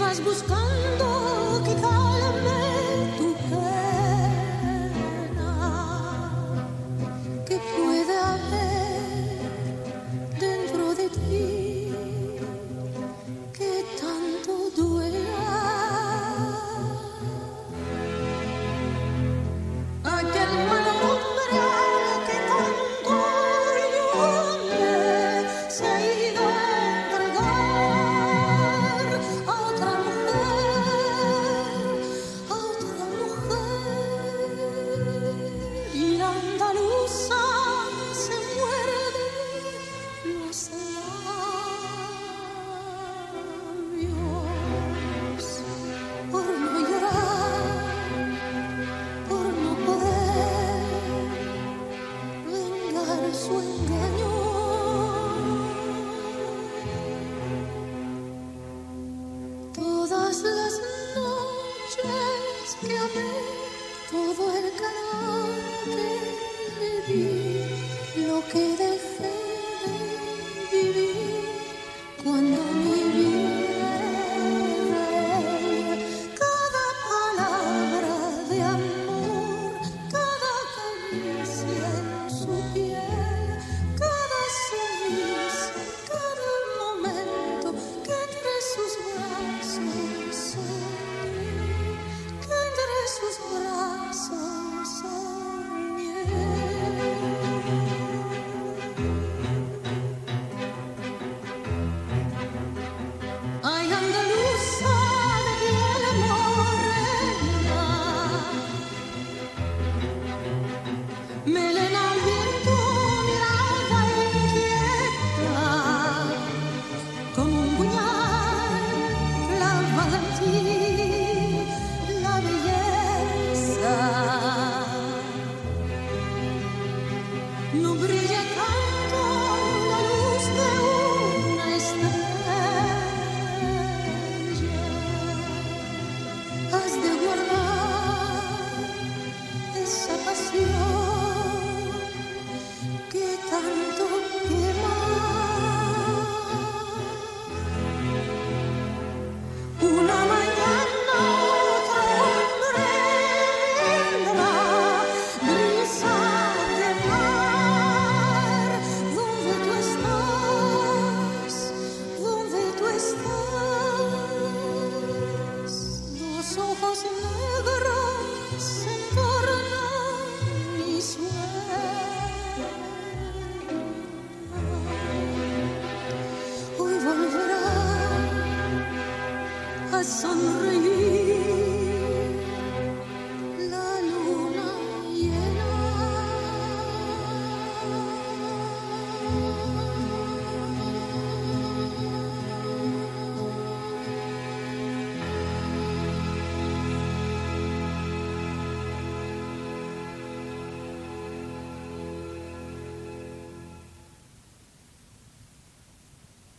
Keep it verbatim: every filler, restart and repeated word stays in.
vas buscando que calme tu pena. ¿Qué puede haber dentro de ti que tanto duela? Aquel mal hombre que tanto ilume se ha ido a entregar a otra mujer, a otra mujer. Y la andaluza se muerde los labios por no llorar, por no poder vengar su engaño. Todas las noches que amé, todo el calor que le di, lo que dejé de vivir cuando me vi de él. Cada palabra de amor, cada caricia en su piel, cada sonrisa, cada momento que entre sus brazos soñé, que entre sus brazos soñé. Ay, andaluza de piel morena, melena al viento, mirada inquieta, como un puñal clavada en ti, la belleza no brilla tanto la luz de una estrella. Has de guardar esa pasión que tanto quema. Una mañana otro hombre vendrá, brisa de mar, donde tú estás, donde tú estás. Los ojos negros se tornan mi sueño. Hoy volverá a sonreír